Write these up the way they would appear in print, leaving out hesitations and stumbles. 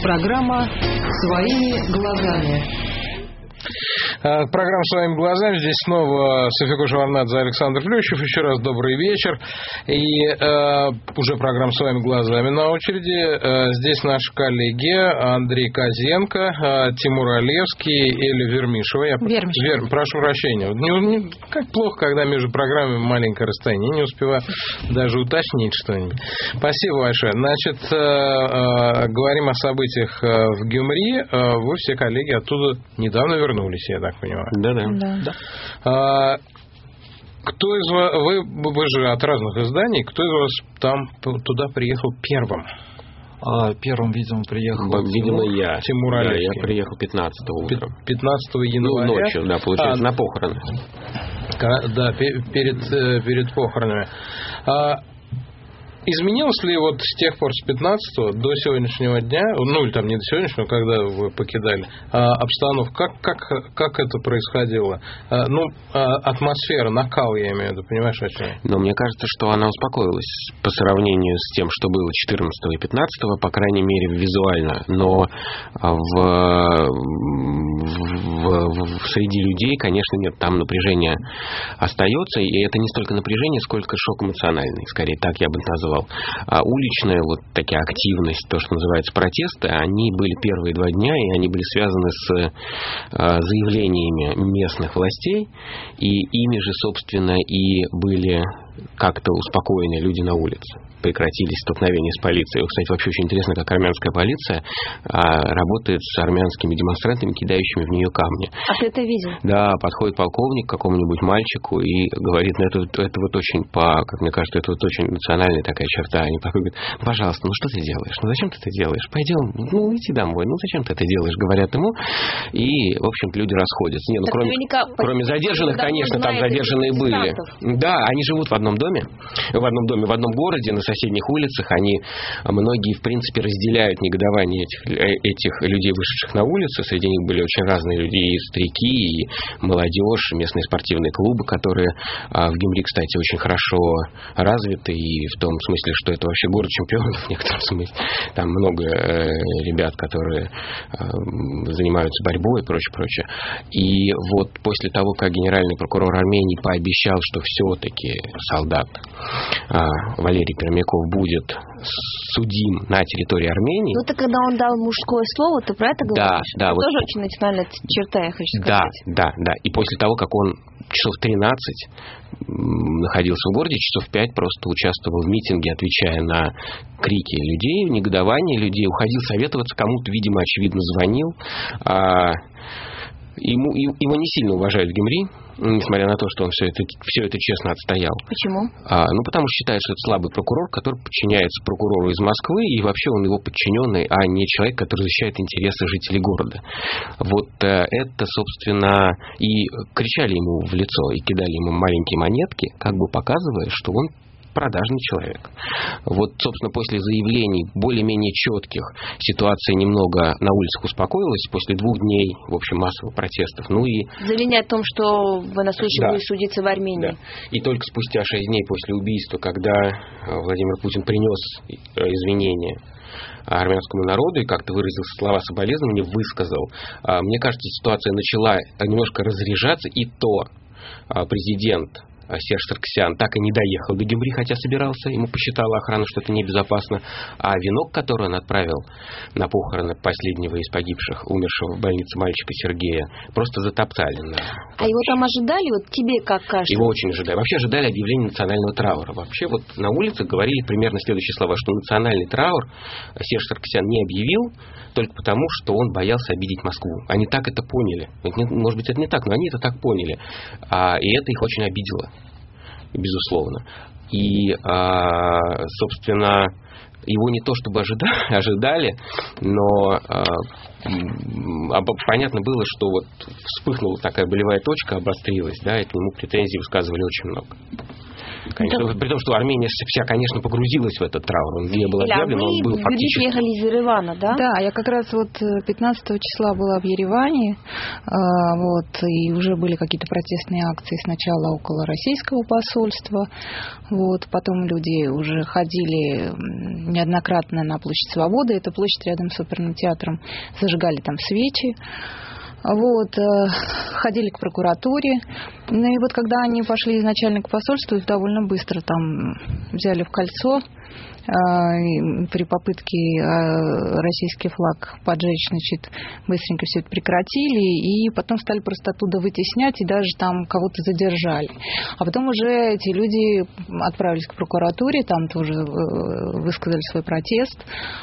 Программа «Своими глазами». Программа «Своими глазами». Здесь снова София Шварнадзе, Александр Плющев. Еще раз добрый вечер. И уже программа «Своими глазами» на очереди. Здесь наши коллеги Андрей Козенко, Тимур Олевский, Эля Вермишева. Прошу прощения. Как плохо, когда между программами маленькое расстояние. Не успеваю даже уточнить что-нибудь. Спасибо большое. Значит, говорим о событиях в Гюмри. Вы все, коллеги, оттуда недавно вернулись, я так понимаю. Да. Кто из вас, вы же от разных изданий, кто из вас там туда приехал первым? Первым, видимо, приехал я. Тимур Олевский. Я приехал 15-го утром. 15 января? Ночью, да, получается, на похороны. Да, перед похоронами. Изменилось ли вот с тех пор, с 15-го до сегодняшнего дня, ну или там не до сегодняшнего, когда вы покидали, обстановка, как это происходило? Атмосфера, накал, я имею в виду, понимаешь, о чем? Но мне кажется, что она успокоилась по сравнению с тем, что было 14-го и 15-го, по крайней мере, визуально. Но среди людей, конечно, нет, там напряжение остается, и это не столько напряжение, сколько шок эмоциональный, скорее так я бы назвал. А уличная вот такая активность, то, что называется протесты, они были первые 2 дня, и они были связаны с заявлениями местных властей, и ими же, собственно, и были как-то успокоены люди на улице. Прекратились столкновения с полицией. Кстати, вообще очень интересно, как армянская полиция работает с армянскими демонстрантами, кидающими в нее камни. А ты это видел? Да, подходит полковник к какому-нибудь мальчику и говорит, это вот очень, как мне кажется, это вот очень национальная такая черта. Они подходят, говорят, пожалуйста, что ты делаешь? Зачем ты это делаешь? Пойдем, иди домой. Зачем ты это делаешь? Говорят ему. И, в общем-то, люди расходятся. Кроме задержанных, конечно, там задержанные были. Да, они живут в одном доме, в одном городе, на соседних улицах. Многие, в принципе, разделяют негодование этих людей, вышедших на улицу. Среди них были очень разные люди, и старики, и молодежь, местные спортивные клубы, которые в Гюмри, кстати, очень хорошо развиты, и в том смысле, что это вообще город чемпионов в некотором смысле. Там много ребят, которые занимаются борьбой и прочее. И вот после того, как генеральный прокурор Армении пообещал, что все-таки солдат Валерий Пермяков будет судим на территории Армении. Это когда он дал мужское слово, ты про это говоришь? Да. Это тоже очень национальная черта, я хочу сказать. Да. И после того, как он часов 13 находился в городе, часов 5 просто участвовал в митинге, отвечая на крики людей, негодование людей, уходил советоваться кому-то, видимо, очевидно, звонил. Его не сильно уважают в Гюмри, несмотря на то, что он все это честно отстоял. Почему? Потому что считают, что это слабый прокурор, который подчиняется прокурору из Москвы, и вообще он его подчиненный, а не человек, который защищает интересы жителей города. Вот это, собственно, и кричали ему в лицо, и кидали ему маленькие монетки, как бы показывая, что он продажный человек. Вот, собственно, после заявлений более-менее четких ситуация немного на улицах успокоилась после 2 дней, в общем, массовых протестов. Заявление о том, что военнослужащий будет судиться в Армении. Да. И только спустя 6 дней после убийства, когда Владимир Путин принес извинения армянскому народу и как-то выразил слова соболезнования, высказал, мне кажется, ситуация начала немножко разряжаться, и то президент Серж Саркисян так и не доехал до Гюмри, хотя собирался, ему посчитала охрана, что это небезопасно. А венок, который он отправил на похороны последнего из погибших, умершего в больнице мальчика Сергея, просто затоптали. А его там ожидали? Вот тебе как кажется? Его очень ожидали. Вообще ожидали объявления национального траура. Вообще вот на улицах говорили примерно следующие слова, что национальный траур Серж Саркисян не объявил только потому, что он боялся обидеть Москву. Они так это поняли. Может быть, это не так, но они это так поняли. И это их очень обидело. Безусловно. И, собственно, его не то чтобы ожидали, но понятно было, что вот вспыхнула такая болевая точка, обострилась, да, и к нему претензий высказывали очень много. Конечно. При том, что Армения вся, конечно, погрузилась в этот траур. Он не был объявлен, он был фактически... Вы ехали из Еревана, да? Да, я как раз 15 числа была в Ереване, и уже были какие-то протестные акции сначала около российского посольства, потом люди уже ходили неоднократно на Площадь Свободы, это площадь рядом с оперным театром, зажигали там свечи. Ходили к прокуратуре. Ну и когда они пошли изначально к посольству, их довольно быстро там взяли в кольцо. При попытке российский флаг поджечь, быстренько все это прекратили, и потом стали просто оттуда вытеснять, и даже там кого-то задержали. А потом уже эти люди отправились к прокуратуре, там тоже высказали свой протест.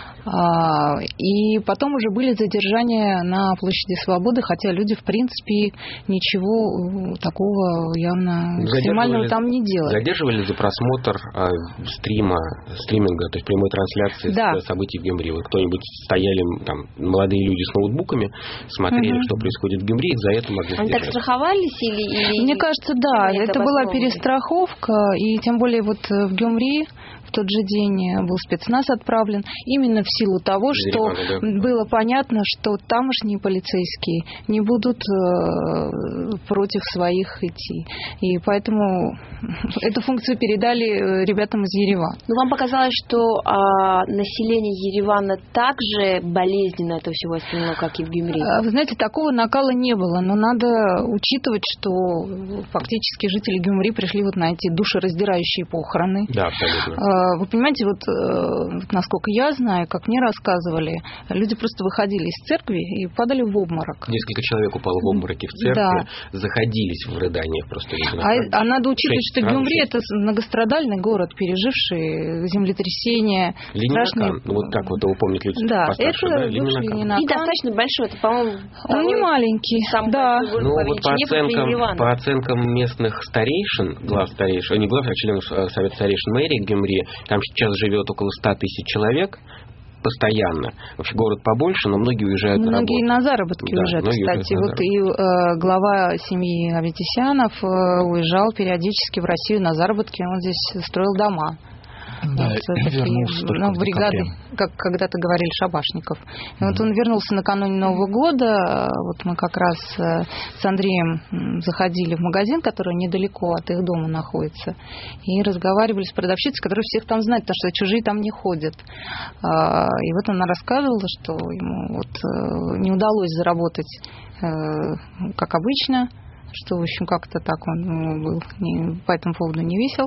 И потом уже были задержания на Площади Свободы, хотя люди, в принципе, ничего такого явно экстремального там не делали. Задерживали за просмотр стриминга, то есть прямой трансляции событий в Гюмри. Кто-нибудь стояли, там, молодые люди с ноутбуками, смотрели, что происходит в Гюмри, их за это могли задержать. Они так страховались или... Мне кажется, да. Это была перестраховка, и тем более в Гюмри в тот же день был спецназ отправлен, именно в силу того, что было понятно, что тамошние полицейские не будут против своих идти. И поэтому эту функцию передали ребятам из Еревана. Но вам показалось, что население Еревана так же болезненно это всего остального, как и в Гюмри? Вы знаете, такого накала не было, но надо учитывать, что фактически жители Гюмри пришли на эти душераздирающие похороны. Да, абсолютно. Вы понимаете, насколько я знаю, как мне рассказывали, люди просто выходили из церкви и падали в обморок. Несколько человек упало в обмороке в церкви, заходились в рыданиях просто. А надо учитывать, что Гюмри – это многострадальный город, переживший землетрясение. Ленинакан, так его помнят люди постарше. Да, это бывший Ленинакан. И достаточно большой, это, по-моему, он не маленький. По оценкам местных старейшин, глав старейшин, не глав, а членов Совета старейшин мэрии Гюмри, там сейчас живет около 100 тысяч человек постоянно. Вообще город побольше, но многие уезжают на работу. Многие на заработки уезжают, кстати. И глава семьи Аветисянов уезжал периодически в Россию на заработки, он здесь строил дома. Бригады, как когда-то говорили, шабашников. И он вернулся накануне Нового года. Мы как раз с Андреем заходили в магазин, который недалеко от их дома находится, и разговаривали с продавщицей, которая всех там знает, потому что чужие там не ходят. И она рассказывала, что ему не удалось заработать как обычно, что, в общем, как-то так он был по этому поводу не весел.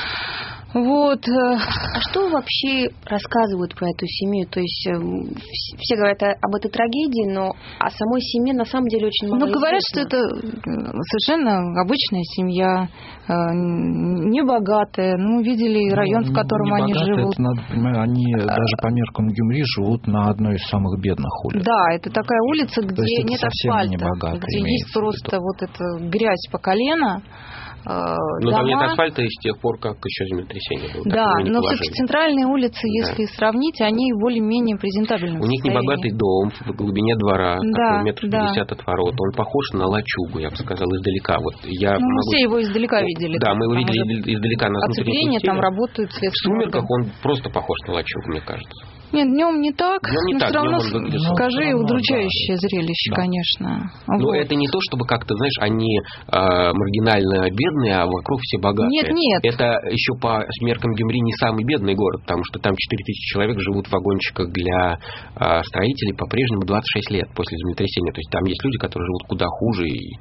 А что вообще рассказывают про эту семью? То есть все говорят об этой трагедии, но о самой семье на самом деле очень мало известно. Говорят, что это совершенно обычная семья, небогатая. Видели район, в котором они живут. Это, надо понимать, они даже по меркам Гюмри живут на одной из самых бедных улиц. Да, это такая улица, где нет асфальта, где есть просто эта грязь по колено. Но там нет асфальта с тех пор, как еще землетрясение было. Да, но все-таки центральные улицы, если сравнить, они более-менее презентабельны. У них небогатый дом в глубине двора, метров 50 от ворот. Он похож на лачугу, я бы сказал, издалека. Все его издалека видели. Да, мы его видели издалека на внутренней оцепление, там работают следственные органы. В сумерках он просто похож на лачугу, мне кажется. Нет, днем не так, но все равно, скажи, удручающее зрелище, конечно. Но это не то, чтобы как-то, знаешь, они маргинально бедные, а вокруг все богатые. Нет. Это еще по меркам Гюмри не самый бедный город, потому что там 4000 человек живут в вагончиках для строителей по-прежнему 26 лет после землетрясения. То есть там есть люди, которые живут куда хуже. И,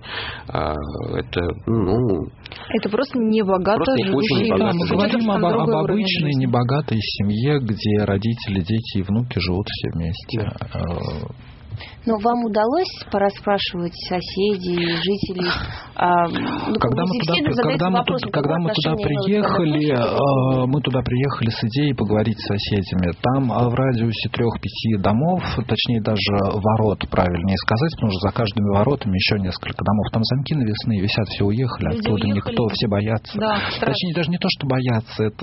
это просто небогато живущие. Мы говорим об обычной небогатой семье, где родители, дети и внуки живут все вместе. Но вам удалось пораспрашивать соседей, жителей? Когда мы туда приехали с идеей поговорить с соседями, там в радиусе 3-5 домов, точнее даже ворот, правильнее сказать, потому что за каждыми воротами еще несколько домов. Там замки навесные висят, все уехали оттуда, никто, все боятся. Да, точнее, даже не то, что боятся, это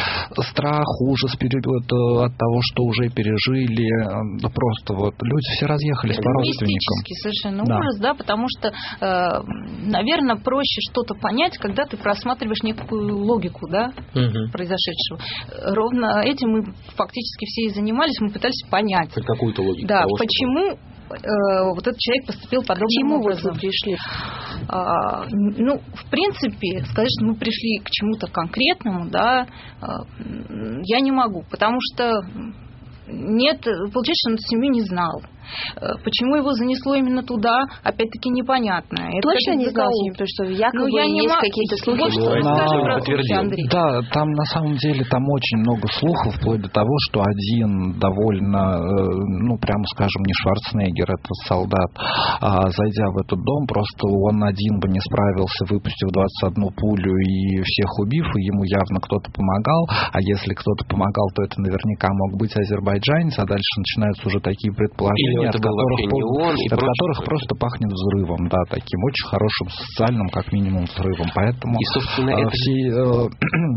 страх, ужас от того, что уже пережили. Просто люди все разъехались по родственникам. Мистический совершенно ужас, да, потому что, наверное, проще что-то понять, когда ты просматриваешь некую логику, да, произошедшего. Ровно этим мы фактически все и занимались, мы пытались понять. Хоть какую-то логику. Да, почему вот этот человек поступил подобным образом. К чему вы пришли? В принципе, сказать, что мы пришли к чему-то конкретному, да, я не могу, потому что нет, получается, что он эту семью не знал. Почему его занесло именно туда, опять-таки непонятно. Точно не знал, потому что якобы есть какие-то слухи. Вот что расскажи про слухи, Андрей. Да, там на самом деле там очень много слухов, вплоть до того, что один довольно, прямо скажем, не Шварценеггер, это солдат, зайдя в этот дом, просто он один бы не справился, выпустив 21 пулю и всех убив, и ему явно кто-то помогал, а если кто-то помогал, то это наверняка мог быть азербайджанец, а дальше начинаются уже такие предположения, от которых просто пахнет взрывом, да, таким очень хорошим социальным, как минимум, взрывом. Поэтому и, собственно, все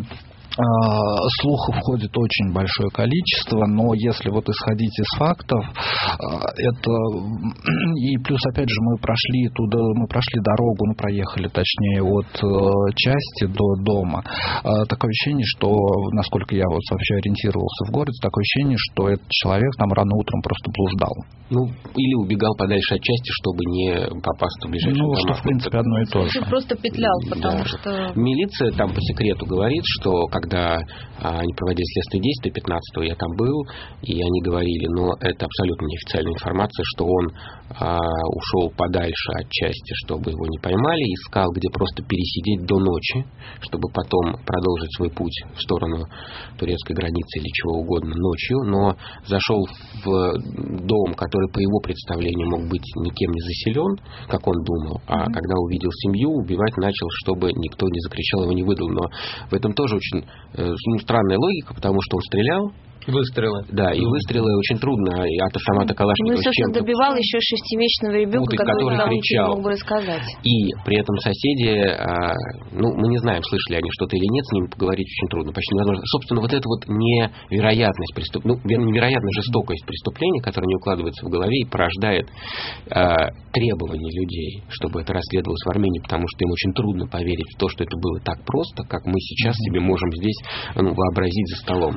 слухов входит очень большое количество, но если вот исходить из фактов, это и плюс опять же мы прошли дорогу, проехали точнее от части до дома. Такое ощущение, что, насколько я вот вообще ориентировался в городе, такое ощущение, что этот человек там рано утром просто блуждал. Или убегал подальше от части, чтобы не попасть в ближайший дом. Что в принципе одно и то же. Просто петлял, потому что... Милиция там по секрету говорит, что когда они проводили следственные действия, 15-го я там был, и они говорили, но это абсолютно неофициальная информация, что он ушел подальше от части, чтобы его не поймали, искал, где просто пересидеть до ночи, чтобы потом продолжить свой путь в сторону турецкой границы или чего угодно ночью, но зашел в дом, который по его представлению мог быть никем не заселен, как он думал, а когда увидел семью, убивать начал, чтобы никто не закричал, его не выдал. Но в этом тоже очень странная логика, потому что он стрелял. Выстрелы. Да, и выстрелы очень трудно. И от автомата Калашникова с чем-то... добивал еще 6-месячного ребенка, который кричал. Мог бы рассказать. И при этом соседи, мы не знаем, слышали они что-то или нет, с ними поговорить очень трудно, почти невозможно. Собственно, вот эта вот невероятность невероятная жестокость преступления, которая не укладывается в голове и порождает требования людей, чтобы это расследовалось в Армении, потому что им очень трудно поверить в то, что это было так просто, как мы сейчас себе можем здесь вообразить за столом.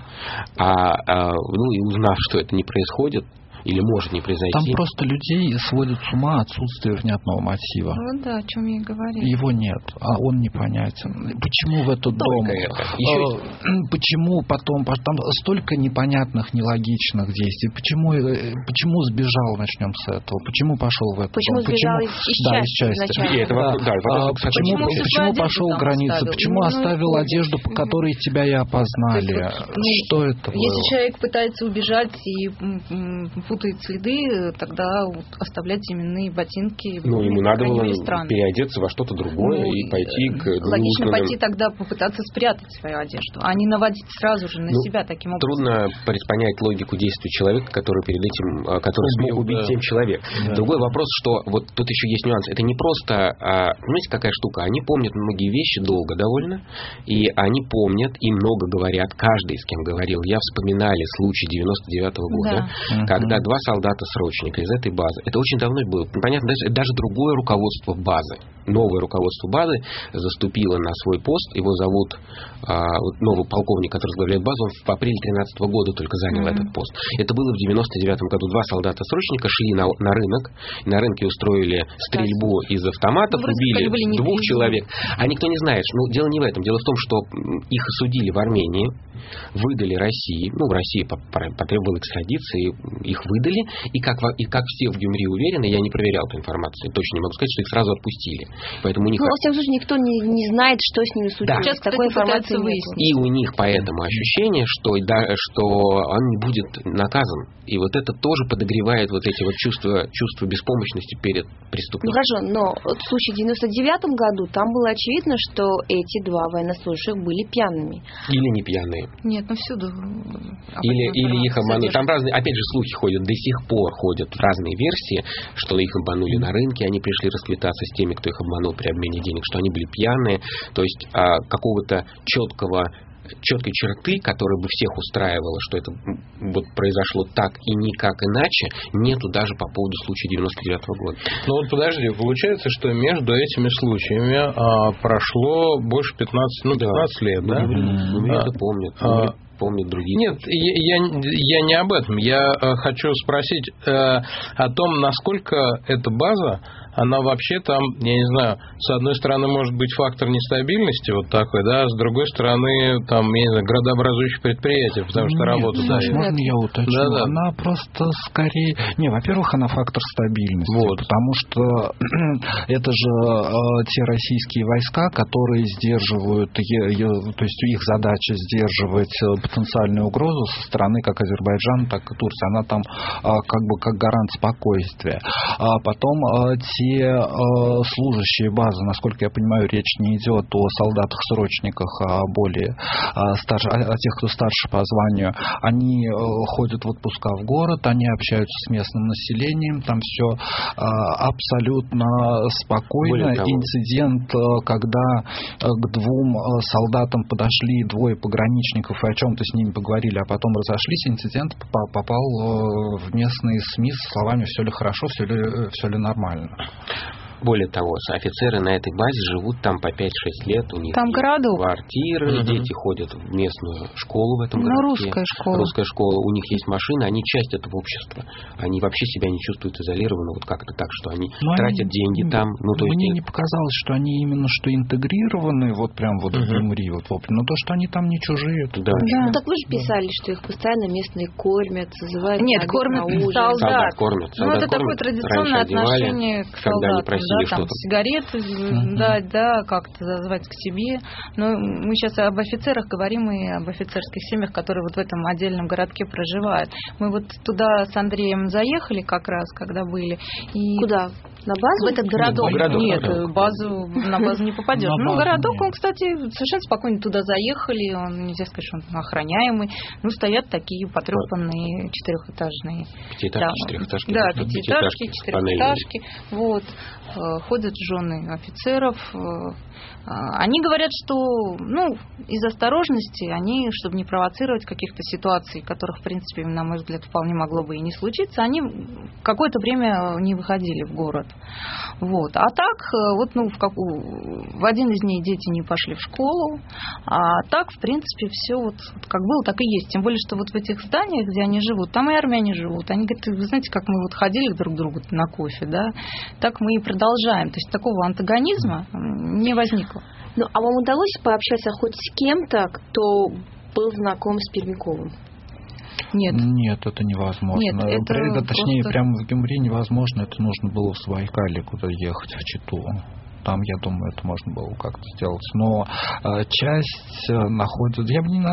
И узнав, что это не происходит, или может не произойти. Там просто людей сводит с ума отсутствие внятного мотива. Да, о чем я и говорю. Его нет, а он непонятен. Почему в этот дом? Почему потом? Там столько непонятных, нелогичных действий. Почему сбежал, начнем с этого? Почему пошел в этот дом? Сбежал из части? Почему пошел к границе? Почему оставил одежду, по которой тебя и опознали? Что это было? Если человек пытается убежать и путает следы, тогда оставлять именные ботинки. Ему надо было переодеться во что-то другое и пойти к... Логично пойти тогда попытаться спрятать свою одежду, а не наводить сразу же на себя таким образом. Трудно понять логику действий человека, который перед этим, который смог убить 7 человек. Да. Другой вопрос, что вот тут еще есть нюанс. Это не просто, знаете, какая штука? Они помнят многие вещи долго довольно, и они помнят и много говорят. Каждый, с кем говорил, я вспоминали случай 99-го года, когда 2 солдата-срочника из этой базы. Это очень давно было. Понятно, даже другое руководство базы, новое руководство базы заступило на свой пост. Его зовут новый полковник, который возглавляет базу. Он в апреле 2013 года только занял этот пост. Это было в 99-м году. 2 солдата-срочника шли на рынок. На рынке устроили стрельбу из автоматов, убили 2 человек. А никто не знает. Дело не в этом. Дело в том, что их осудили в Армении, выдали России. Россия потребовала экстрадиции, их выдали. И как все в Гюмри уверены, я не проверял эту информацию, точно не могу сказать, что их сразу отпустили. Поэтому у них... во всяком случае, никто не знает, что с ними случилось. Сейчас такой информации выяснить. И у них поэтому ощущение, что он не будет наказан. И вот это тоже подогревает вот эти вот чувства беспомощности перед преступлением. Хорошо, но в случае в 99-м году там было очевидно, что эти 2 военнослужащих были пьяными. Или не пьяные. Нет, всюду. Или их обманули. Там разные, опять же, слухи ходят, до сих пор ходят разные версии, что их обманули на рынке, они пришли расквитаться с теми, кто их обманул при обмене денег, что они были пьяные. То есть какого-то четкого четкой черты, которая бы всех устраивала, что это вот произошло так и никак иначе, нету даже по поводу случая 99-го года. Ну вот подожди, получается, что между этими случаями прошло больше 15 лет, да? Это помнят другие. Нет, я не об этом. Я хочу спросить о том, насколько эта база, она вообще там, я не знаю, с одной стороны может быть фактор нестабильности вот такой, да, с другой стороны там, я не знаю, градообразующее предприятие, потому что работа дает. Можно я уточню? Да. Она просто скорее... во-первых, она фактор стабильности, вот. Потому что это же те российские войска, которые сдерживают, то есть их задача сдерживать потенциальную угрозу со стороны как Азербайджана, так и Турции. Она там как гарант спокойствия. А потом те служащие базы, насколько я понимаю, речь не идет о солдатах-срочниках, а более о тех, кто старше по званию, они ходят в отпуска в город, они общаются с местным населением, там все абсолютно спокойно. Инцидент, когда к двум солдатам подошли двое пограничников и о чем-то с ними поговорили, а потом разошлись, инцидент попал в местные СМИ со словами «все ли хорошо, все ли нормально». Более того, офицеры на этой базе живут там по 5-6 лет, у них там есть городок. Квартиры, дети ходят в местную школу в этом городке. Русская школа, у них есть машины, они часть этого общества. Они вообще себя не чувствуют изолированно, вот как-то так, что они тратят деньги там. Мне не показалось, что они именно что интегрированы, вот прям вот в Гюмри, но то, что они там не чужие. Да. Ну так вы же писали, что их постоянно местные кормят, созывают. Нет, кормят солдат. Солдат это такое традиционное отношение к солдатам. Да, там сигареты дать, как-то звать к себе. Но мы сейчас об офицерах говорим и об офицерских семьях, которые вот в этом отдельном городке проживают. Мы вот туда с Андреем заехали как раз, когда были. И куда? На базу? В этот городок. Нет, городок. На базу не попадешь. Городок, он, кстати, совершенно спокойно туда заехали. Он, нельзя сказать, что он охраняемый. Стоят такие потрепанные четырехэтажные. Пятиэтажки, Да, пятиэтажки, четырехэтажки. Вот. Ходят жены офицеров. Они говорят, что из осторожности, чтобы не провоцировать каких-то ситуаций, которых, в принципе, на мой взгляд, вполне могло бы и не случиться, они какое-то время не выходили в город. Вот. А так, в один из дней дети не пошли в школу, а так, в принципе, все как было, так и есть. Тем более, что в этих зданиях, где они живут, там и армяне живут. Они говорят, вы знаете, как мы ходили друг к другу на кофе, да, так мы и продолжаем. То есть такого антагонизма не возникло. А вам удалось пообщаться хоть с кем-то, кто был знаком с Пермяковым? Нет, это невозможно. Нет, точнее, прямо в Гюмри невозможно. Это нужно было в Байкале куда ехать, в Читу. Там, я думаю, это можно было как-то сделать. Но часть находится...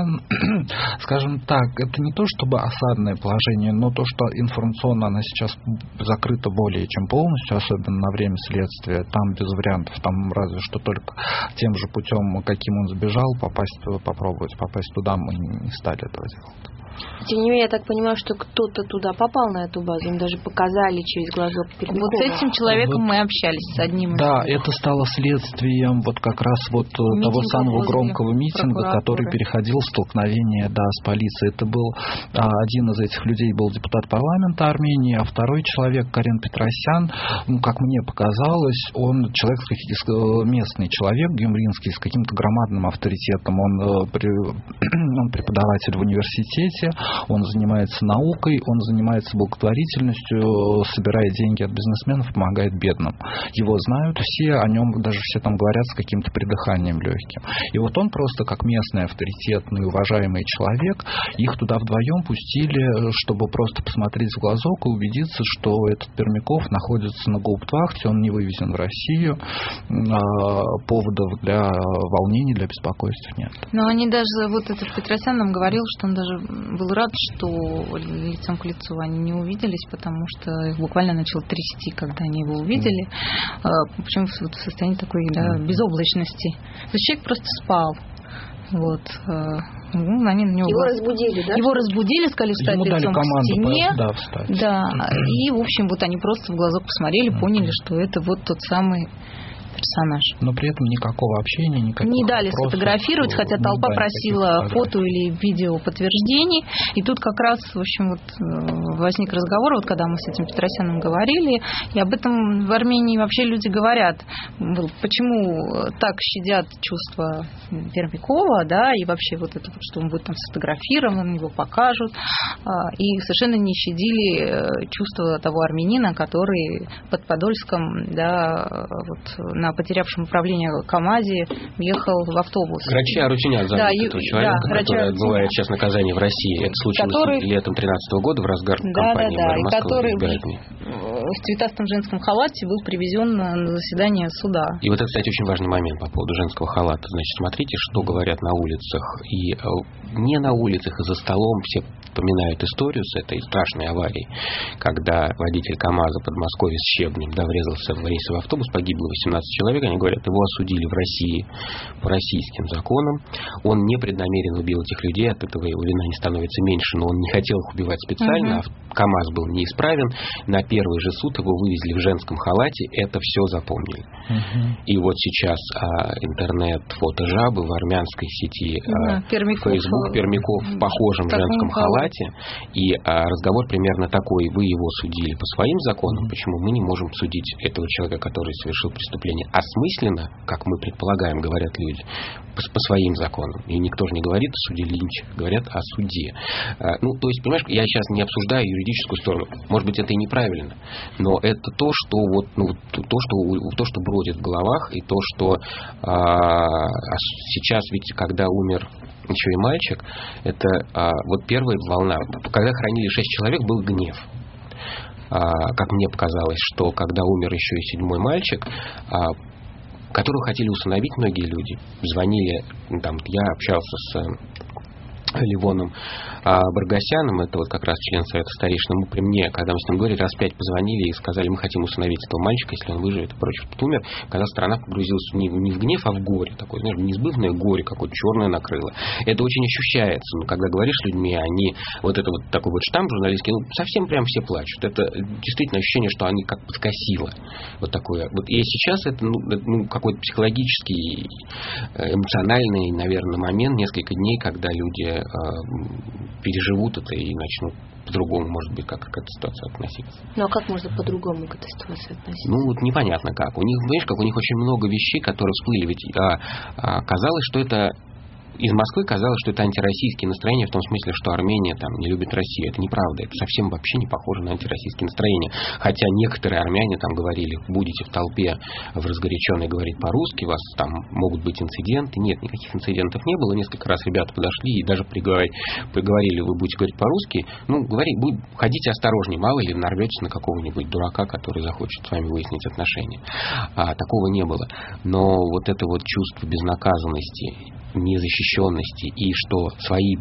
Скажем так, это не то чтобы осадное положение, но то, что информационно она сейчас закрыта более чем полностью, особенно на время следствия. Там без вариантов. Там разве что только тем же путем, каким он сбежал, попробовать попасть туда, мы не стали этого делать. Тем не менее, я так понимаю, что кто-то туда попал, на эту базу. Им даже показали через глазок Пермякова. Вот с этим человеком мы общались, с одним из них. Да, это стало следствием как раз того самого громкого митинга, который переходил в столкновение с полицией. Это был один из этих людей, был депутат парламента Армении, а второй человек, Карен Петросян, как мне показалось, он местный человек, гюмринский, с каким-то громадным авторитетом. Он преподаватель в университете, он занимается наукой, он занимается благотворительностью, собирает деньги от бизнесменов, помогает бедным. Его знают все, о нем даже все там говорят с каким-то придыханием легким. И он просто как местный авторитетный, уважаемый человек, их туда вдвоем пустили, чтобы просто посмотреть в глазок и убедиться, что этот Пермяков находится на гауптвахте, он не вывезен в Россию, поводов для волнений, для беспокойств нет. Но они даже, этот Петросян нам говорил, что он даже был рад, что лицом к лицу они не увиделись, потому что их буквально начало трясти, когда они его увидели. Причем в состоянии такой безоблачности. То есть человек просто спал. Они на него... Его разбудили, да? Его разбудили, сказали встать лицом к стене. Встать. Да. И, в общем, они просто в глазок посмотрели, поняли, что это тот самый персонаж. Но при этом никакого общения, никаких не дали вопросов, сфотографировать, хотя толпа просила фото или видео подтверждений. И тут как раз, в общем, возник разговор, когда мы с этим Петросяном говорили, и об этом в Армении вообще люди говорят. Почему так щадят чувства Пермякова, да, и вообще это, что он будет там сфотографирован, его покажут, и совершенно не щадили чувства того армянина, который под Подольском, да, на потерявшем управление КамАЗе ехал в автобус. Грача Арутюнян зовут этого человека, который отбывает сейчас наказание в России. Это случилось летом 2013 года в разгар кампании мэра Москвы избирательной. В цветастом женском халате был привезен на заседание суда. И это, кстати, очень важный момент по поводу женского халата. Значит, смотрите, что говорят на улицах. И не на улицах, и за столом все вспоминают историю с этой страшной аварией, когда водитель КамАЗа Подмосковья с щебнем врезался в рейсовый автобус, погибло 18 человек. Они говорят, его осудили в России по российским законам. Он непреднамеренно убил этих людей, от этого его вина не становится меньше, но он не хотел их убивать специально, а КамАЗ был неисправен. На первый же суд его вывезли в женском халате, это все запомнили. И вот сейчас интернет, фотожабы в армянской сети, Facebook Пермяков в похожем женском халате, и разговор примерно такой: вы его судили по своим законам, почему мы не можем судить этого человека, который совершил преступление осмысленно, как мы предполагаем, говорят люди, по своим законам. И никто же не говорит о суде Линча, говорят о суде. То есть, понимаешь, я сейчас не обсуждаю юридическую сторону. Может быть, это и неправильно, но это то, что бродит в головах, и то, что сейчас, ведь, когда умер еще и мальчик, это первая волна. Когда хоронили 6 человек, был гнев. Как мне показалось, что когда умер еще и 7-й мальчик, которого хотели усыновить многие люди, звонили, я общался с Левоном Баргасяном, это как раз член Совета старейшин, при мне, когда мы с ним говорили, раз 5 позвонили и сказали, мы хотим усыновить этого мальчика, если он выживет и прочее. Тут умер, когда страна погрузилась не в гнев, а в горе. Такое, неизбывное горе, какое-то черное накрыло. Это очень ощущается. Но когда говоришь с людьми, они такой штамп журналистский, совсем прям все плачут. Это действительно ощущение, что они как подкосило. Вот такое. И сейчас это какой-то психологический, эмоциональный, наверное, момент, несколько дней, когда люди переживут это и начнут по-другому, может быть, как к этой ситуации относиться. Ну, а как можно по-другому к этой ситуации относиться? Непонятно как. У них, у них очень много вещей, которые всплыли. Ведь казалось, что это... Из Москвы казалось, что это антироссийские настроения, в том смысле, что Армения не любит Россию. Это неправда. Это совсем вообще не похоже на антироссийские настроения. Хотя некоторые армяне говорили, будете в толпе в разгоряченной говорить по-русски, у вас там могут быть инциденты. Нет, никаких инцидентов не было. Несколько раз ребята подошли и даже приговорили, вы будете говорить по-русски. Ходите осторожнее, мало ли нарветесь на какого-нибудь дурака, который захочет с вами выяснить отношения. Такого не было. Но это чувство безнаказанности, незащищенности, и что свои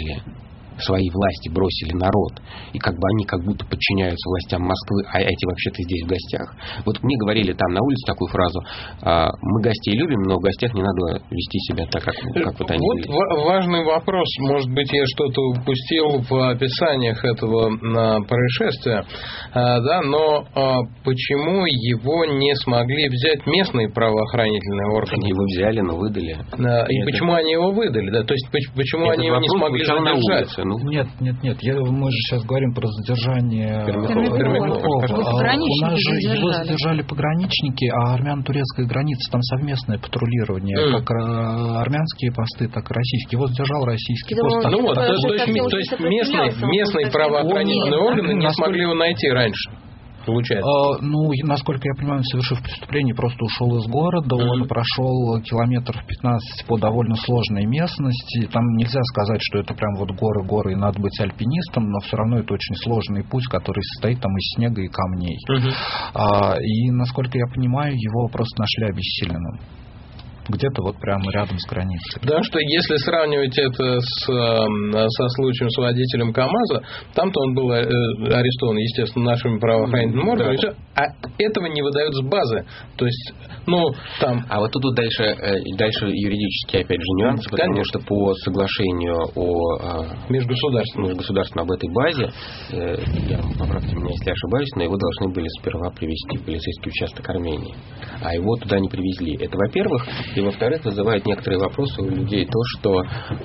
власти бросили народ, и они как будто подчиняются властям Москвы, а эти вообще-то здесь в гостях. Мне говорили там на улице такую фразу: мы гостей любим, но в гостях не надо вести себя так, как они вели. Важный вопрос, может быть, я что-то упустил в описаниях этого происшествия, но почему его не смогли взять местные правоохранительные органы? Его взяли, но выдали. И почему они его выдали? То есть почему они его не смогли задержать? Нет. Мы же сейчас говорим про задержание Пермякова. У нас же его задержали пограничники, а армяно-турецкая граница, там совместное патрулирование, как армянские посты, так и российские. Его задержал российский пост. То есть местные правоохранительные органы не смогли его найти раньше. Получается. Насколько я понимаю, он, совершив преступление, просто ушел из города. Он прошел километров 15 по довольно сложной местности. Там нельзя сказать, что это прям горы, и надо быть альпинистом, но все равно это очень сложный путь, который состоит из снега и камней. И, насколько я понимаю, его просто нашли обессиленным. где-то вот прямо рядом с границей. Потому что если сравнивать это со случаем с водителем КАМАЗа, там-то он был арестован, естественно, нашими правоохранительными органами, да. А этого не выдают с базы. То есть, там... А вот тут дальше юридически, опять же, нюансы, потому что по соглашению межгосударственном об этой базе, поправьте меня, если ошибаюсь, но его должны были сперва привезти в полицейский участок Армении. А его туда не привезли. Это, во-первых. И, во-вторых, вызывает некоторые вопросы у людей то, что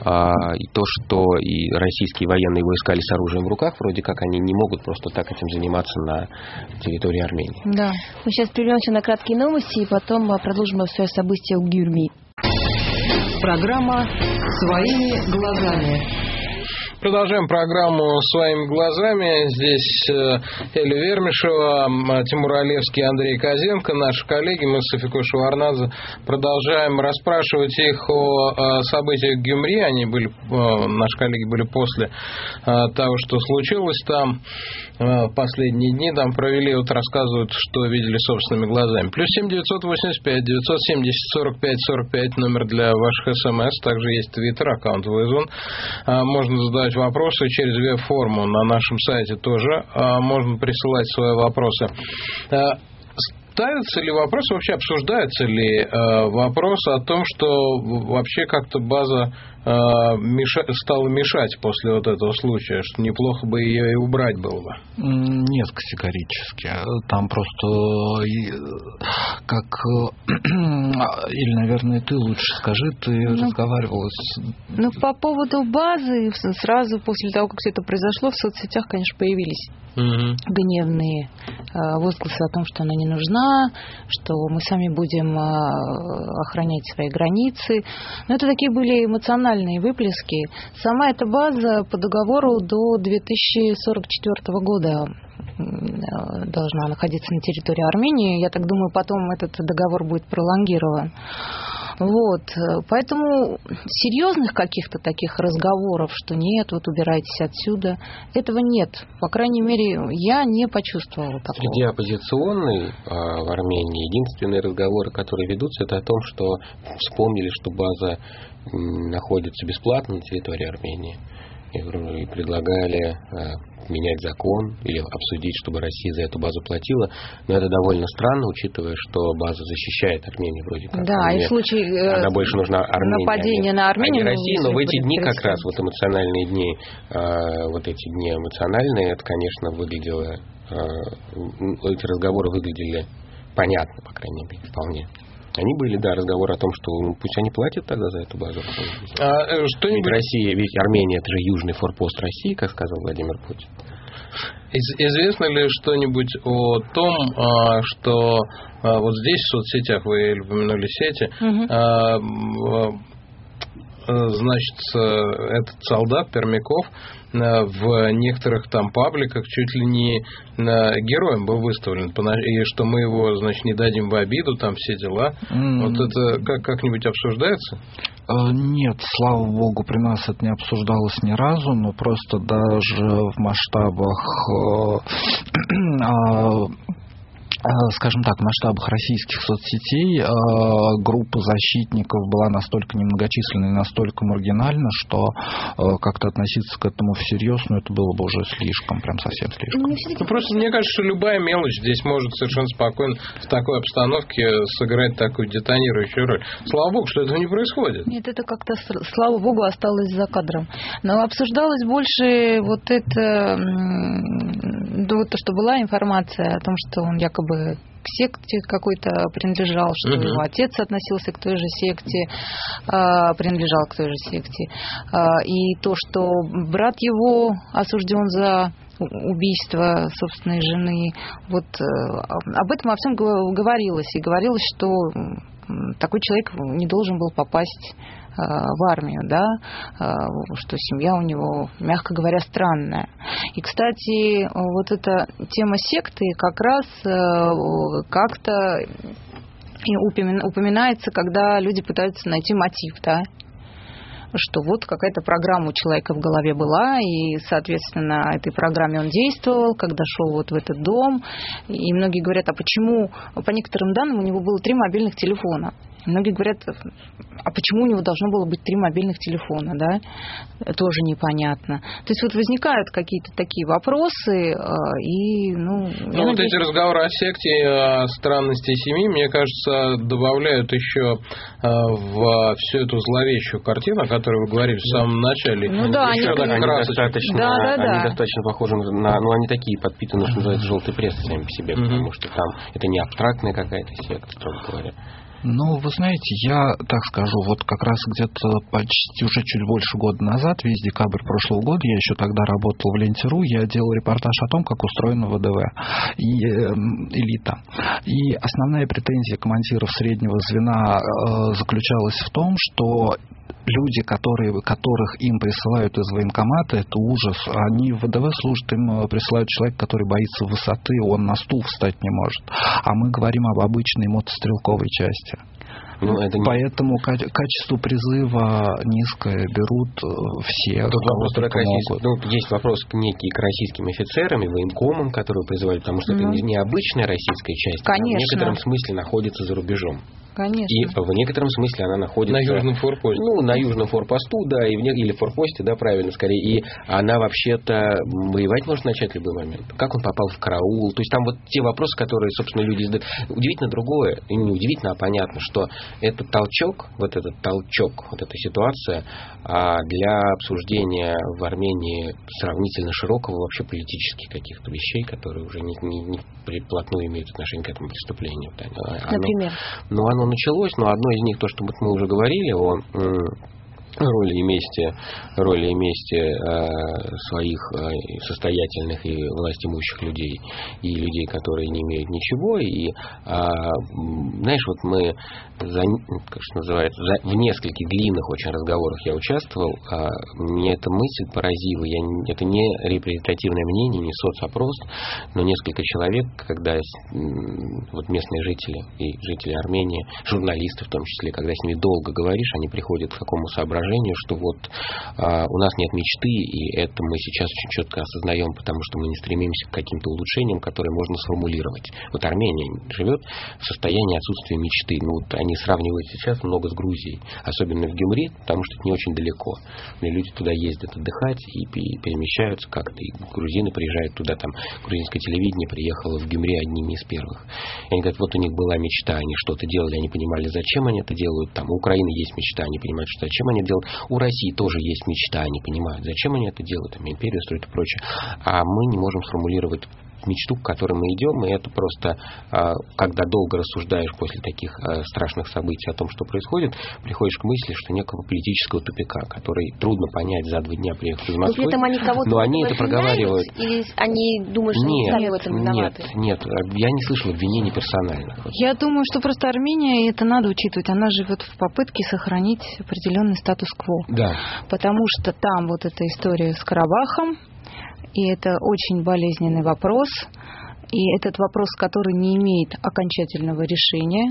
и российские военные войска с оружием в руках, вроде как они не могут просто так этим заниматься на территории Армении. Да. Мы сейчас прервемся на краткие новости и потом продолжим обсуждать события в Гюрми. Программа «Своими глазами». Продолжаем программу «Своими глазами». Здесь Эля Вермишева, Тимур Олевский, Андрей Козенко, наши коллеги. Мы с Софикой Шеварнадзе продолжаем расспрашивать их о событиях в Гюмри. Наши коллеги были после того, что случилось там. Последние дни там провели, рассказывают, что видели собственными глазами. Плюс 7-985-970-45-45, номер для ваших СМС. Также есть Твиттер, аккаунт ВЗОН. Можно задавать вопросы через веб-форму на нашем сайте тоже. Можно присылать свои вопросы. Ставится ли вопрос, вообще обсуждается ли вопрос о том, что вообще как-то база стала мешать после вот этого случая, что неплохо бы ее и убрать было бы? Нет, категорически. Там просто или, наверное, ты лучше скажи, ты разговаривала с... по поводу базы, сразу после того, как все это произошло, в соцсетях, конечно, появились гневные возгласы о том, что она не нужна, что мы сами будем охранять свои границы. Но это такие были эмоциональные выплески. Сама эта база по договору до 2044 года должна находиться на территории Армении. Я так думаю, потом этот договор будет пролонгирован. Поэтому серьезных каких-то таких разговоров, что нет, убирайтесь отсюда, этого нет. По крайней мере, я не почувствовала такого. Среди оппозиционной в Армении единственные разговоры, которые ведутся, это о том, что вспомнили, что база находится бесплатно на территории Армении. И предлагали менять закон или обсудить, чтобы Россия за эту базу платила. Но это довольно странно, учитывая, что база защищает Армению вроде как. Да, и в случае она больше нужна Армении, нападения на Армению, а не России. Но в эти дни как раз, эмоциональные дни, эти дни эмоциональные, это, конечно, выглядело, эти разговоры выглядели понятно, по крайней мере, вполне. Они были, разговоры о том, что пусть они платят тогда за эту базу. Ведь Россия, ведь Армения — это же южный форпост России, как сказал Владимир Путин. Известно ли что-нибудь о том, что вот здесь в соцсетях, вы упомянули сети, значит, этот солдат Пермяков в некоторых там пабликах чуть ли не героем был выставлен, и что мы его, значит, не дадим в обиду, там все дела. Вот это как-нибудь обсуждается? Нет, слава богу, при нас это не обсуждалось ни разу, но просто даже в масштабах скажем так, в масштабах российских соцсетей группа защитников была настолько немногочисленной, настолько маргинальна, что как-то относиться к этому всерьез, это было бы уже слишком, прям совсем слишком. Просто мне кажется, что любая мелочь здесь может совершенно спокойно в такой обстановке сыграть такую детонирующую роль. Слава богу, что этого не происходит. Нет, это как-то, слава богу, осталось за кадром. Но обсуждалось больше то, что была информация о том, что он якобы к секте какой-то принадлежал, что его отец относился к той же секте, принадлежал к той же секте. И то, что брат его осужден за убийство собственной жены, об этом во всем говорилось. И говорилось, что такой человек не должен был попасть в армию, что семья у него, мягко говоря, странная. И, кстати, эта тема секты как раз как-то упоминается, когда люди пытаются найти мотив, что какая-то программа у человека в голове была, и, соответственно, этой программе он действовал, когда шел в этот дом. И многие говорят, а почему, по некоторым данным, у него было 3 мобильных телефона. Многие говорят, а почему у него должно было быть 3 мобильных телефона, да? Тоже непонятно. То есть вот возникают какие-то такие вопросы, и, вот эти разговоры о секте, о странности семьи, мне кажется, добавляют еще в всю эту зловещую картину, о которой вы говорили в самом начале. Они достаточно похожи на... они такие подпитаны, что называется, желтой прессой сами по себе, потому что там это не абстрактная какая-то секта, строго говоря. Вы знаете, я так скажу, вот как раз где-то почти уже чуть больше года назад, весь декабрь прошлого года, я еще тогда работал в Ленте.ру, я делал репортаж о том, как устроена ВДВ и элита. И основная претензия командиров среднего звена заключалась в том, что люди, которых им присылают из военкомата, это ужас. Они в ВДВ служат, им присылают человека, который боится высоты, он на стул встать не может. А мы говорим об обычной мотострелковой части. Поэтому качество призыва низкое, берут все. Тут вопрос есть вопрос некий к российским офицерам и военкомам, которые призывают, потому что это не обычная российская часть, а в некотором смысле находится за рубежом. Конечно. И в некотором смысле она находится... На южном форпосте. На южном форпосту, да, или форпосте, да, правильно, скорее. И она вообще-то воевать может начать в любой момент. Как он попал в караул? То есть там вот те вопросы, которые, собственно, люди задают. Удивительно другое, и не удивительно, а понятно, что этот толчок, вот эта ситуация для обсуждения в Армении сравнительно широкого вообще политических каких-то вещей, которые уже не вплотную имеют отношение к этому преступлению. Например? Оно началось, но одно из них, то, что мы уже говорили о роли и месте своих состоятельных и властимущих людей и людей, которые не имеют ничего. И, знаешь, вот мы в нескольких длинных очень разговорах я участвовал. Мне эта мысль поразила. Это не репрезентативное мнение, не соцопрос, но несколько человек, когда вот местные жители и жители Армении, журналисты в том числе, когда с ними долго говоришь, они приходят к такому соображению, что вот у нас нет мечты, и это мы сейчас очень четко осознаем, потому что мы не стремимся к каким-то улучшениям, которые можно сформулировать. Вот Армения живет в состоянии отсутствия мечты. Они сравнивают сейчас много с Грузией, особенно в Гюмри, потому что это не очень далеко. И люди туда ездят отдыхать и перемещаются как-то. И грузины приезжают туда, там грузинское телевидение приехало в Гюмри одними из первых. И они говорят, вот у них была мечта, они что-то делали, они понимали, зачем они это делают. Там у Украины есть мечта, они понимают, что зачем они делают. У России тоже есть мечта, они понимают, зачем они это делают, там империю строят и прочее. А мы не можем сформулировать мечту, к которой мы идем, и это просто, когда долго рассуждаешь после таких страшных событий о том, что происходит, приходишь к мысли, что некого политического тупика, который трудно понять за 2 дня приехав из Москвы. Но они кого-то но они это проговаривают. Или они думают, что они сами в этом виноваты? Нет, я не слышал обвинений персональных. Я думаю, что просто Армения, и это надо учитывать, она живет в попытке сохранить определенный статус-кво. Да. Потому что там вот эта история с Карабахом, и это очень болезненный вопрос, и этот вопрос, который не имеет окончательного решения.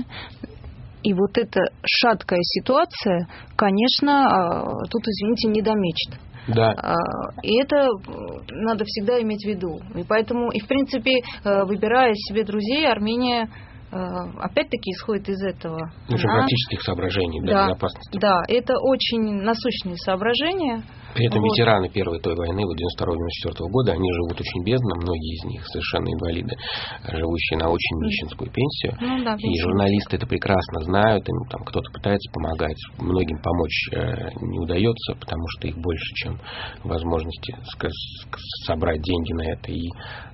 И вот эта шаткая ситуация, конечно, тут, извините, не до мечт. Да. И это надо всегда иметь в виду. И поэтому, и в принципе, выбирая себе друзей, Армения опять-таки исходит из этого. Очень практических соображений, безопасности. Да, это очень насущные соображения. При этом ветераны первой той войны, 92-94 года, они живут очень бедно, многие из них совершенно инвалиды, живущие на очень нищенскую пенсию. И журналисты это прекрасно знают, им там кто-то пытается помогать, многим помочь не удается, потому что их больше, чем возможности собрать деньги на это. И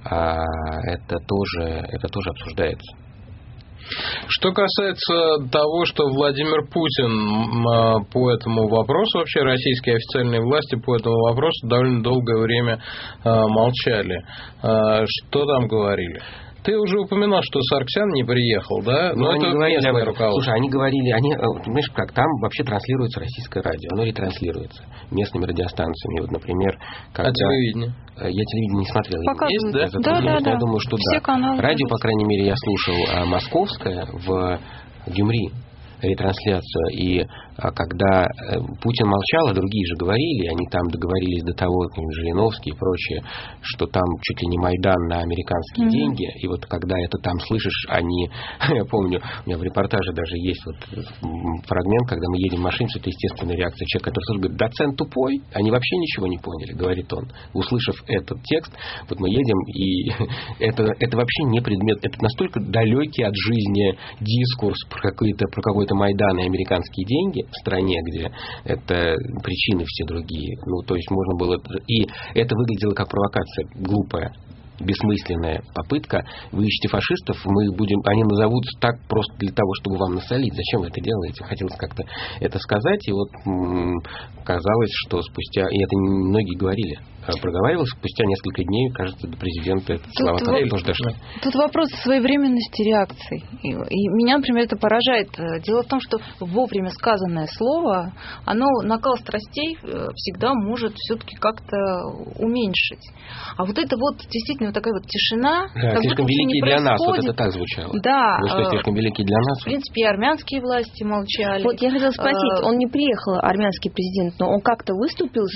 это тоже обсуждается. Что касается того, что Владимир Путин по этому вопросу, вообще российские официальные власти по этому вопросу довольно долгое время молчали. Что там говорили? Ты уже упоминал, что Сарксян не приехал, да? Но это местное руководство. Слушай, они говорили, знаешь как, там вообще транслируется российское радио, оно ретранслируется местными радиостанциями. Вот, например, когда... А телевидение? Я телевидение не смотрел. Есть, да? Да. Я думаю, что все да. Каналы Радио, по крайней мере, я слушал московское в Гюмри. ретрансляцию. И когда Путин молчал, а другие же говорили, они там договорились до того, Жириновский и прочее, что там чуть ли не Майдан на американские деньги. И вот когда это там слышишь, они... Я помню, у меня в репортаже даже есть вот фрагмент, когда мы едем в машине, это естественная реакция человека, который слышит, говорит, доцент тупой, они вообще ничего не поняли, говорит он. Услышав этот текст, вот мы едем, и это вообще не предмет, это настолько далекий от жизни дискурс про какой-то Майдан и американские деньги в стране, где это причины все другие. Ну, то есть можно было... И это выглядело как провокация глупая, бессмысленная попытка. Вы ищете фашистов, они назовут так просто для того, чтобы вам насолить. Зачем вы это делаете? Хотелось как-то это сказать, и вот казалось, что спустя... И это многие говорили. Проговаривалось, спустя несколько дней, кажется, до президента это слова тоже дошли. Тут вопрос своевременности реакций. И меня, например, это поражает. Дело в том, что вовремя сказанное слово, оно накал страстей всегда может все-таки как-то уменьшить. А вот это вот действительно вот такая вот тишина. Да, слишком великий для нас, вот это так звучало. Да. Вы что, слишком великий для нас? В принципе, и армянские власти молчали. Вот я хотела спросить, он не приехал, армянский президент, но он как-то выступил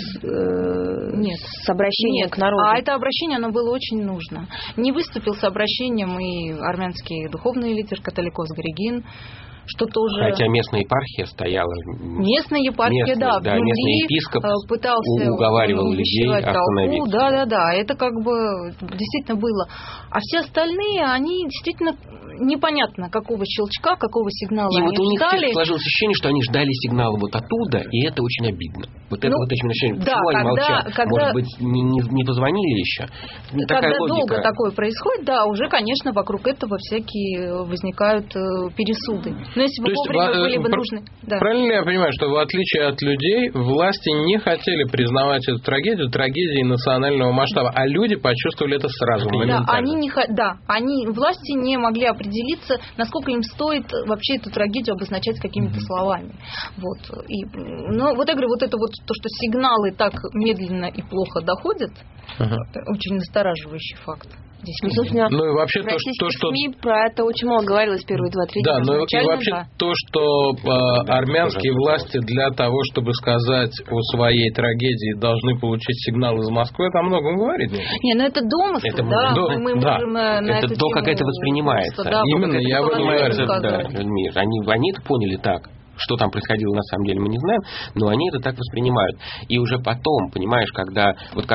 Нет. С обращением к народу? А это обращение, оно было очень нужно. Не выступил с обращением и армянский духовный лидер Католикос Григин, что тоже... Хотя местная епархия стояла... Местная епархия, да. Местный епископ пытался уговаривал людей остановиться. Да. Это как бы действительно было. А все остальные, они действительно непонятно, какого щелчка, какого сигнала и они вот у них ждали. Сложилось ощущение, что они ждали сигнала вот оттуда, и это очень обидно. Вот это вот ощущение, почему они молчат? Может быть, не позвонили еще? Когда долго такое происходит, да, уже, конечно, вокруг этого всякие возникают пересуды. Но если бы вовремя были бы нужны... Правильно ли я понимаю, что в отличие от людей, власти не хотели признавать эту трагедию трагедией национального масштаба, а люди почувствовали это сразу, моментально? Власти не могли определиться, насколько им стоит вообще эту трагедию обозначать какими-то словами. Вот. Но вот я говорю, вот это вот то, что сигналы так медленно и плохо доходят, очень настораживающий факт. Ну и вообще то, что СМИ про это очень много говорилось первые 2-3 дня. Да, но и вообще то, что армянские власти для того, чтобы сказать о своей трагедии, должны получить сигнал из Москвы, это о многом говорит. Не, ну это домысл, да. Мы можем на это эту то, тему... как это воспринимается. Да, именно, я об этом говорю. Они это поняли так. Что там происходило, на самом деле, мы не знаем, но они это так воспринимают. И уже потом, понимаешь, когда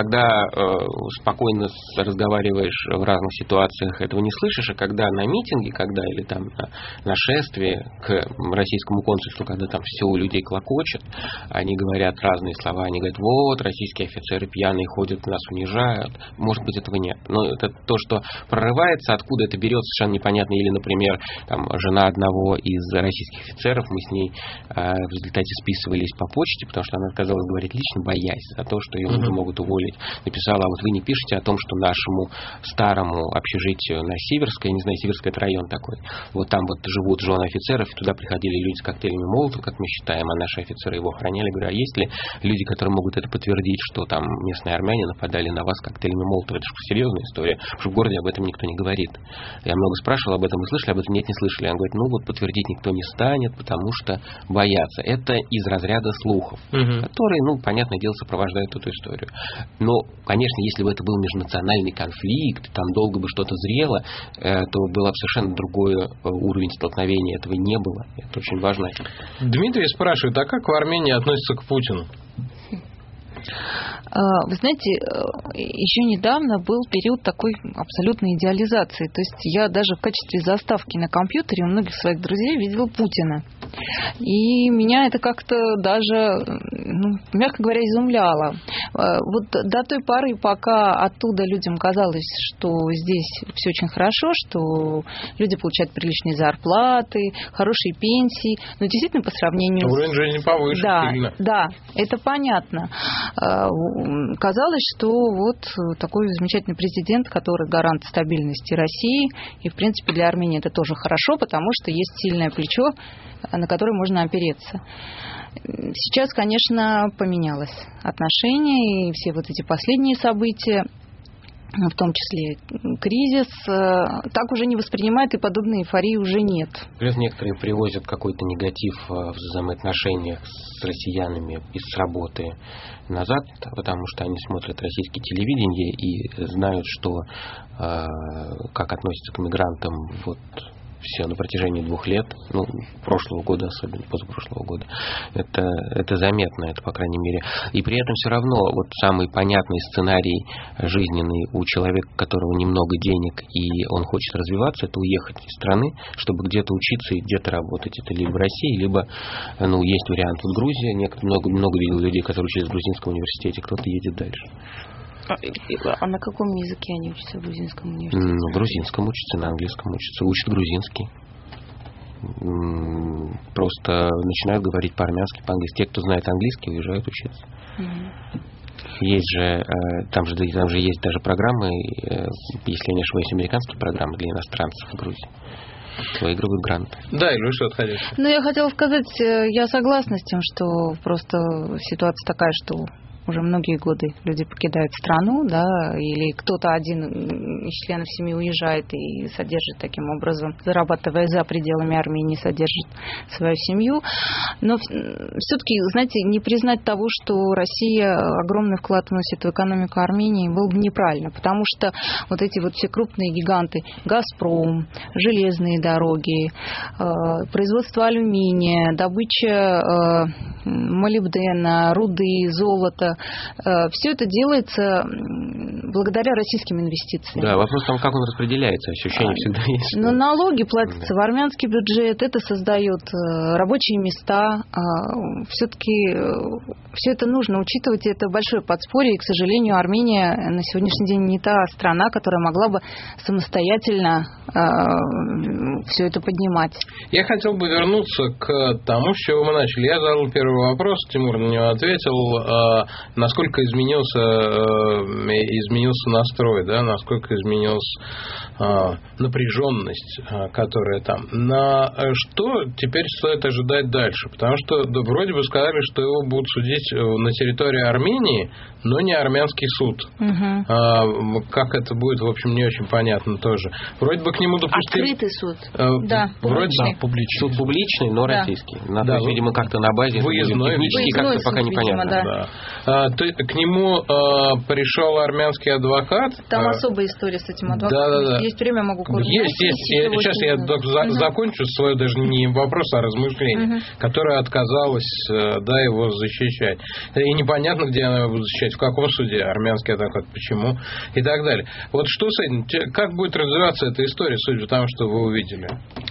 спокойно разговариваешь в разных ситуациях, этого не слышишь, а когда на митинге, или там на шествии к российскому консульству, когда там все у людей клокочет, они говорят разные слова, они говорят, вот, российские офицеры пьяные ходят, нас унижают. Может быть, этого нет. Но это то, что прорывается, откуда это берется, совершенно непонятно. Или, например, там, жена одного из российских офицеров, мы с ней в результате списывались по почте, потому что она отказалась говорить лично, боясь за то, что ее могут уволить. Написала, а вот вы не пишете о том, что нашему старому общежитию на Северской, я не знаю, Северский это район такой, вот там вот живут жены офицеров, и туда приходили люди с коктейлями Молотова, как мы считаем, а наши офицеры его охраняли. Говорю, а есть ли люди, которые могут это подтвердить, что там местные армяне нападали на вас коктейлями Молотова? Это же серьезная история, потому что в городе об этом никто не говорит. Я много спрашивал об этом, вы слышали об этом? Нет, не слышали. Он говорит, вот подтвердить никто не станет, потому что боятся. Это из разряда слухов, которые, понятное дело, сопровождают эту историю. Но, конечно, если бы это был межнациональный конфликт, там долго бы что-то зрело, то был бы совершенно другой уровень столкновения. Этого не было. Это очень важно. Дмитрий спрашивает, а как в Армении относятся к Путину? Вы знаете, еще недавно был период такой абсолютной идеализации. То есть я даже в качестве заставки на компьютере у многих своих друзей видела Путина. И меня это как-то даже, мягко говоря, изумляло. Вот до той поры, пока оттуда людям казалось, что здесь все очень хорошо, что люди получают приличные зарплаты, хорошие пенсии, но действительно по сравнению уровень жизни повыше сильно. Да, это понятно. Казалось, что вот такой замечательный президент, который гарант стабильности России, и, в принципе, для Армении это тоже хорошо, потому что есть сильное плечо, на которое можно опереться. Сейчас, конечно, поменялось отношение, и все вот эти последние события в том числе кризис, так уже не воспринимает, и подобной эйфории уже нет. Плюс некоторые привозят какой-то негатив в взаимоотношениях с россиянами с работы назад, потому что они смотрят российское телевидение и знают, что как относятся к мигрантам все на протяжении 2 лет, прошлого года, особенно позапрошлого года, это заметно, это по крайней мере. И при этом все равно самый понятный сценарий жизненный у человека, у которого немного денег и он хочет развиваться, это уехать из страны, чтобы где-то учиться и где-то работать. Это либо Россия, либо, есть вариант Грузия. Много видел людей, которые учились в грузинском университете, кто-то едет дальше. А на каком языке они учатся в грузинском университете? На грузинском учатся, на английском учатся. Учат грузинский. Просто начинают говорить по-армянски, по-английски. Те, кто знает английский, уезжают учиться. Есть же, там же есть даже программы, если я не ошибаюсь, американские программы для иностранцев в Грузии. Выигрывают гранты. Да, или что хотите? Я хотела сказать, я согласна с тем, что просто ситуация такая, что уже многие годы люди покидают страну, да, или кто-то один из членов семьи уезжает и содержит таким образом, зарабатывая за пределами Армении, содержит свою семью. Но все-таки, знаете, не признать того, что Россия огромный вклад вносит в экономику Армении, было бы неправильно, потому что эти все крупные гиганты, «Газпром», железные дороги, производство алюминия, добыча молибдена, руды, золота, все это делается благодаря российским инвестициям. Да, вопрос в том, как он распределяется. Ощущение всегда есть. Но налоги платятся в армянский бюджет, это создает рабочие места. Все-таки все это нужно учитывать, и это большое подспорье. И, к сожалению, Армения на сегодняшний день не та страна, которая могла бы самостоятельно все это поднимать. Я хотел бы вернуться к тому, с чего мы начали. Я задал первый вопрос, Тимур на него ответил. Насколько изменился настрой, да, насколько изменилась напряженность, которая там. На что теперь стоит ожидать дальше? Потому что вроде бы сказали, что его будут судить на территории Армении, но не армянский суд. Как это будет, в общем, не очень понятно тоже. Вроде бы к нему допустили... Открытый суд. Да, публичный. Суд публичный, но российский. То есть, видимо, как-то на базе выездной, технически как-то пока непонятно. К нему пришел армянский адвокат. Там особая история с этим адвокатом. Да. Есть время, могу коротко. Есть. Сейчас я закончу свое даже не вопрос, а размышление, которое отказалось его защищать. И непонятно, где она его будет защищать, в каком суде, армянский адвокат, почему и так далее. Что с этим? Как будет развиваться эта история, судя по тому, что вы увидели?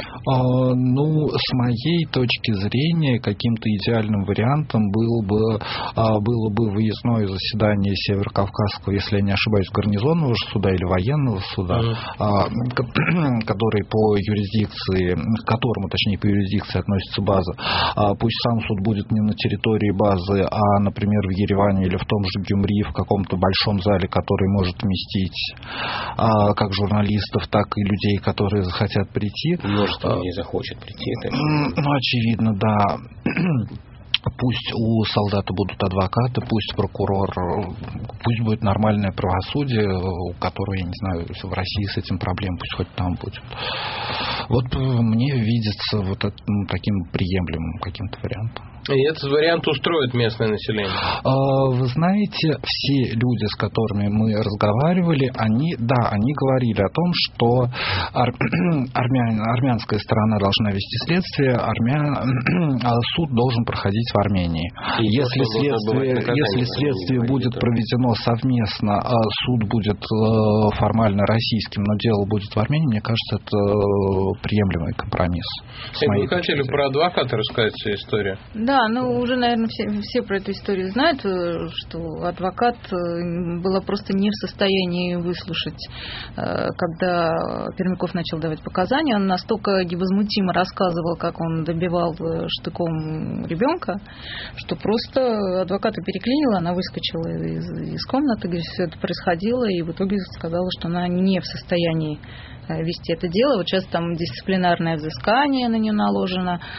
С моей точки зрения, каким-то идеальным вариантом было бы выездное заседание Северокавказского, если я не ошибаюсь, гарнизонного суда или военного суда, который по юрисдикции, к которому, точнее, по юрисдикции относится база. Пусть сам суд будет не на территории базы, а, например, в Ереване или в том же Гюмри, в каком-то большом зале, который может вместить как журналистов, так и людей, которые захотят прийти. Множество людей захочет прийти. Очевидно, да. Пусть у солдата будут адвокаты, пусть прокурор, пусть будет нормальное правосудие, у которого, я не знаю, в России с этим проблем, пусть хоть там будет. Мне видится таким приемлемым каким-то вариантом. И этот вариант устроит местное население? Вы знаете, все люди, с которыми мы разговаривали, они говорили о том, что армянская сторона должна вести следствие, суд должен проходить в Армении. Если следствие будет проведено совместно, а суд будет формально российским, но дело будет в Армении, мне кажется, это приемлемый компромисс. Вы хотели про адвоката рассказать всю историю? Да, уже, наверное, все про эту историю знают, что адвокат была просто не в состоянии выслушать, когда Пермяков начал давать показания. Он настолько невозмутимо рассказывал, как он добивал штыком ребенка, что просто адвоката переклинило, она выскочила из комнаты, где все это происходило, и в итоге сказала, что она не в состоянии вести это дело. Сейчас там дисциплинарное взыскание на нее наложено.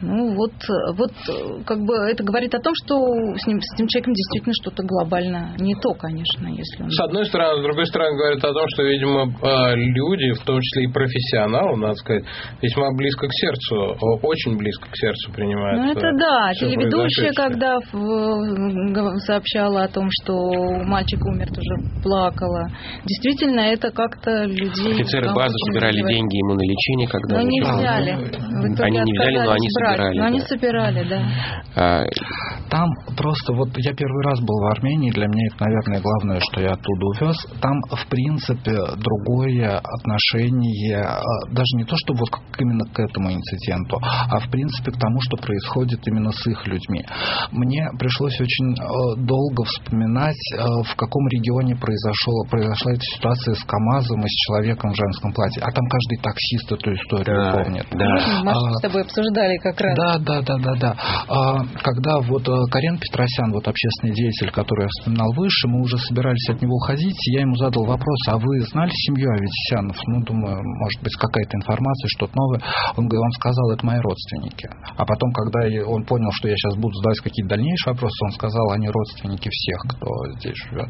Ну, вот как бы это говорит о том, что с этим человеком действительно что-то глобально не то, конечно, если он... С одной стороны, с другой стороны, говорит о том, что, видимо, люди, в том числе и профессионалы, надо сказать, весьма близко к сердцу, очень близко к сердцу принимают. Ну, это да. Телеведущая, когда сообщала о том, что мальчик умер, тоже плакала. Действительно, это как-то людей... Офицеры базы собирали деньги ему на лечение, когда... Но не взяли. Они не взяли, но они собирали. Но они собирали, да. Там просто, вот я первый раз был в Армении, для меня это, наверное, главное, что я оттуда увез. Там, в принципе, другое отношение, даже не то, что вот именно к этому инциденту, а в принципе к тому, что происходит именно с их людьми. Мне пришлось очень долго вспоминать, в каком регионе произошла эта ситуация с КАМАЗом и с человеком в женском платье. А там каждый таксист эту историю помнит. Да. Мы с тобой обсуждали как раз. Да. Когда вот Карен Петросян, вот общественный деятель, который я вспоминал выше, мы уже собирались от него уходить, и я ему задал вопрос: а вы знали семью Аветисянов? Ну, думаю, может быть, какая-то информация, что-то новое. Он сказал: это мои родственники. А потом, когда он понял, что я сейчас буду задавать какие-то дальнейшие вопросы, он сказал: они родственники всех, кто здесь живет.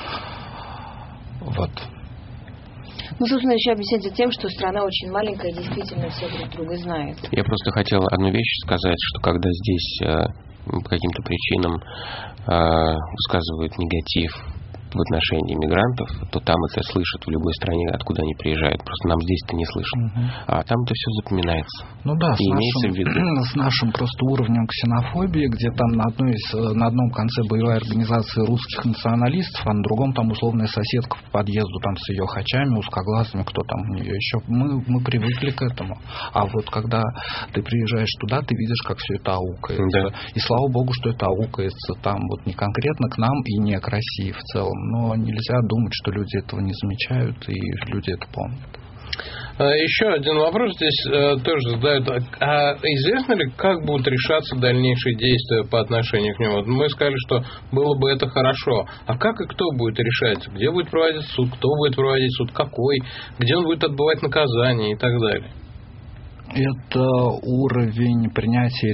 Вот. Ну, собственно, еще объясняется тем, что страна очень маленькая, и действительно все друг друга знают. Я просто хотел одну вещь сказать, что когда здесь по каким-то причинам высказывают негатив в отношении мигрантов, то там это слышат в любой стране, откуда они приезжают. Просто нам здесь это не слышно. А там это все запоминается. Ну да, с нашим просто уровнем ксенофобии, где там на одном конце боевая организация русских националистов, а на другом там условная соседка по подъезду там с ее хачами, узкоглазыми, кто там у нее еще. Мы привыкли к этому. А вот когда ты приезжаешь туда, ты видишь, как все это аукается. Да. И слава богу, что это аукается там вот не конкретно к нам и не к России в целом. Но нельзя думать, что люди этого не замечают, и люди это помнят. Еще один вопрос здесь тоже задают. А известно ли, как будут решаться дальнейшие действия по отношению к нему? Мы сказали, что было бы это хорошо. А как и кто будет решать? Где будет проводить суд? Кто будет проводить суд? Какой? Где он будет отбывать наказание и так далее? Это уровень принятия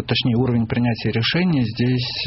решений. Здесь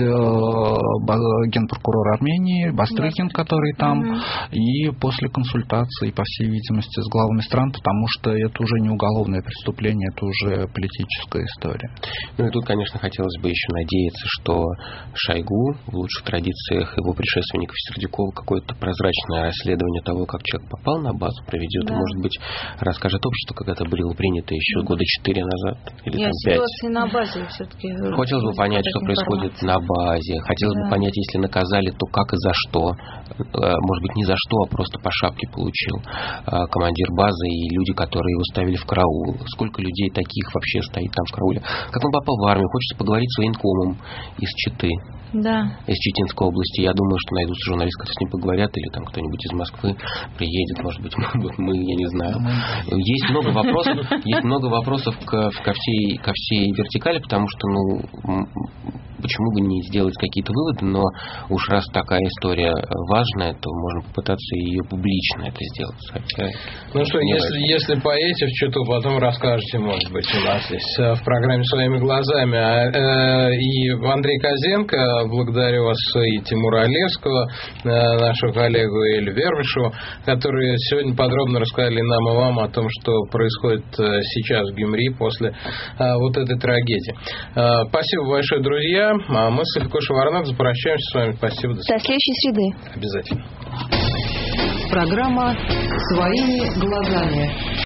генпрокурор Армении Бастрыкин, который там, и после консультации, по всей видимости, с главами стран, потому что это уже не уголовное преступление, это уже политическая история. Ну и тут, конечно, хотелось бы еще надеяться, что Шойгу в лучших традициях его предшественников Сердюкова какое-то прозрачное расследование того, как человек попал на базу, проведет, и, может быть, расскажет обществу, как это было принято еще года 4 назад или там 5. Ситуации на базе все-таки. Хотелось бы понять, что происходит на базе. Хотелось бы понять, если наказали, то как и за что. Может быть, не за что, а просто по шапке получил командир базы и люди, которые его ставили в караул. Сколько людей таких вообще стоит там в карауле? Как он попал в армию? Хочется поговорить с военкомом из Читы. Да. Из Читинской области. Я думаю, что найдутся журналисты, которые с ним поговорят, или там кто-нибудь из Москвы приедет, может быть, мы, я не знаю. Есть много вопросов ко всей вертикали, потому что, почему бы не сделать какие-то выводы, но уж раз такая история важная, то можно попытаться ее публично это сделать. Хотя, ну что, если поедете в Читу, потом расскажете, может быть, у нас здесь в программе «Своими глазами». И Андрей Козенко, благодарю вас, и Тимура Олевского, нашего коллегу, и Элю Вербишеву, которые сегодня подробно рассказали нам и вам о том, что происходит сейчас в Гюмри после вот этой трагедии. Спасибо большое, друзья. А мы с Софией Шеварнадзе прощаемся с вами. Спасибо. До следующей среды. Обязательно. Программа «Своими глазами».